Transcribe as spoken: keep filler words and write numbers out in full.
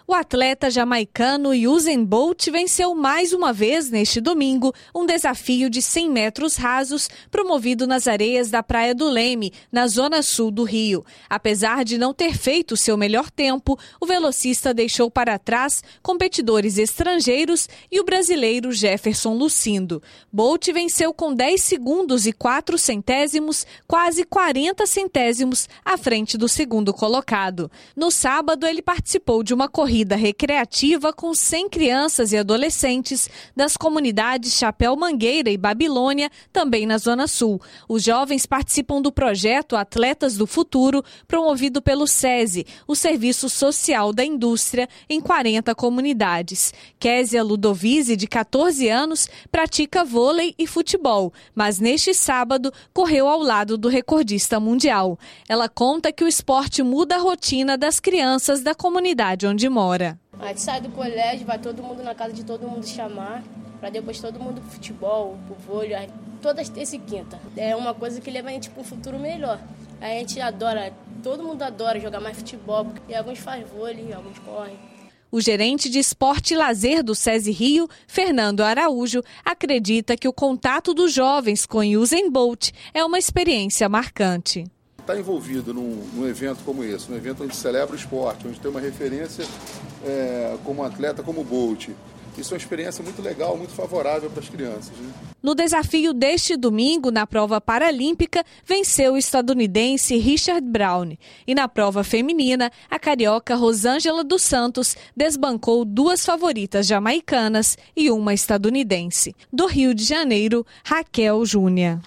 O atleta jamaicano Usain Bolt venceu mais uma vez neste domingo um desafio de cem metros rasos promovido nas areias da Praia do Leme, na zona sul do Rio. Apesar de não ter feito seu melhor tempo, o velocista deixou para trás competidores estrangeiros e o brasileiro Jefferson Lucindo. Bolt venceu com dez segundos e quatro centésimos, quase quarenta centésimos à frente do segundo colocado. No sábado, ele participou de uma corrida Corrida recreativa com cem crianças e adolescentes das comunidades Chapéu Mangueira e Babilônia, também na Zona Sul. Os jovens participam do projeto Atletas do Futuro, promovido pelo SESI, o Serviço Social da Indústria, em quarenta comunidades. Késia Ludovise, de catorze anos, pratica vôlei e futebol, mas neste sábado correu ao lado do recordista mundial. Ela conta que o esporte muda a rotina das crianças da comunidade onde mora. A gente sai do colégio, vai todo mundo na casa de todo mundo chamar, para depois todo mundo pro futebol, pro vôlei, toda terça e quinta. É uma coisa que leva a gente para um futuro melhor. A gente adora, todo mundo adora jogar mais futebol, e alguns fazem vôlei, alguns correm. O gerente de esporte e lazer do SESI Rio, Fernando Araújo, acredita que o contato dos jovens com Usain Bolt é uma experiência marcante. Estar envolvido num, num evento como esse, num evento onde celebra o esporte, onde tem uma referência é, como atleta, como Bolt, isso é uma experiência muito legal, muito favorável para as crianças, né? No desafio deste domingo, na prova paralímpica, venceu o estadunidense Richard Brown. E na prova feminina, a carioca Rosângela dos Santos desbancou duas favoritas jamaicanas e uma estadunidense. Do Rio de Janeiro, Raquel Júnior.